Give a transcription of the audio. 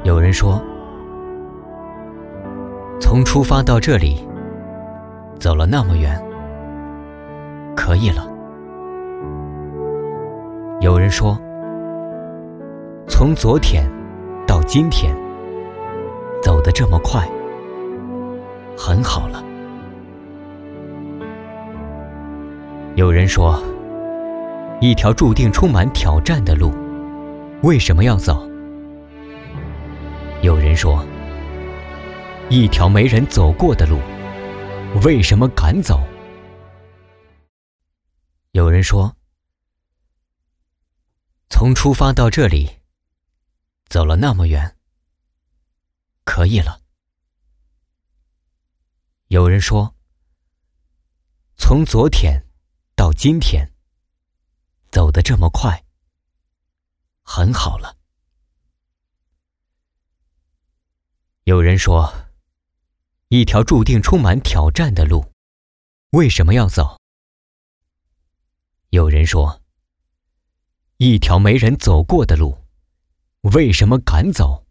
有人说，从出发到这里，走了那么远，可以了。有人说，从昨天到今天，走得这么快，很好了。有人说，一条注定充满挑战的路，为什么要走？有人说，一条没人走过的路，为什么敢走？有人说，从出发到这里，走了那么远，可以了。有人说，从昨天到今天，走得这么快，很好了。有人说，一条注定充满挑战的路，为什么要走？有人说，一条没人走过的路，为什么敢走？